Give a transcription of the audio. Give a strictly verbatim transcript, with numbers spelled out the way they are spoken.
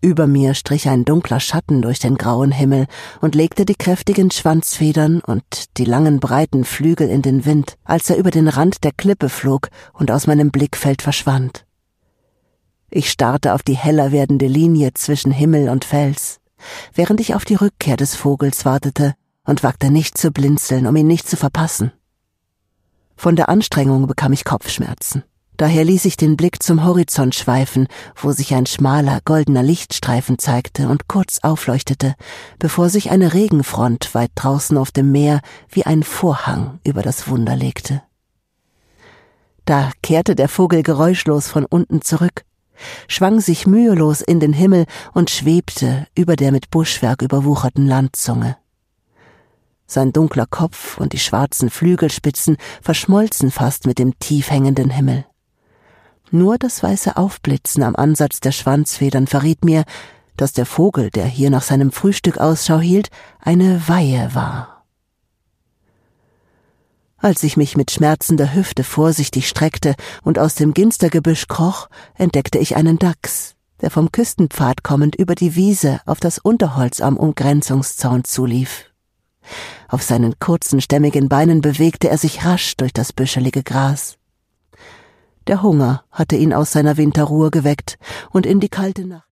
Über mir strich ein dunkler Schatten durch den grauen Himmel und legte die kräftigen Schwanzfedern und die langen breiten Flügel in den Wind, als er über den Rand der Klippe flog und aus meinem Blickfeld verschwand. Ich starrte auf die heller werdende Linie zwischen Himmel und Fels, während ich auf die Rückkehr des Vogels wartete und wagte nicht zu blinzeln, um ihn nicht zu verpassen. Von der Anstrengung bekam ich Kopfschmerzen. Daher ließ ich den Blick zum Horizont schweifen, wo sich ein schmaler, goldener Lichtstreifen zeigte und kurz aufleuchtete, bevor sich eine Regenfront weit draußen auf dem Meer wie ein Vorhang über das Wunder legte. Da kehrte der Vogel geräuschlos von unten zurück, schwang sich mühelos in den Himmel und schwebte über der mit Buschwerk überwucherten Landzunge. Sein dunkler Kopf und die schwarzen Flügelspitzen verschmolzen fast mit dem tief hängenden Himmel. Nur das weiße Aufblitzen am Ansatz der Schwanzfedern verriet mir, dass der Vogel, der hier nach seinem Frühstück Ausschau hielt, eine Weihe war. Als ich mich mit schmerzender Hüfte vorsichtig streckte und aus dem Ginstergebüsch kroch, entdeckte ich einen Dachs, der vom Küstenpfad kommend über die Wiese auf das Unterholz am Umgrenzungszaun zulief. Auf seinen kurzen, stämmigen Beinen bewegte er sich rasch durch das büschelige Gras. Der Hunger hatte ihn aus seiner Winterruhe geweckt und in die kalte Nacht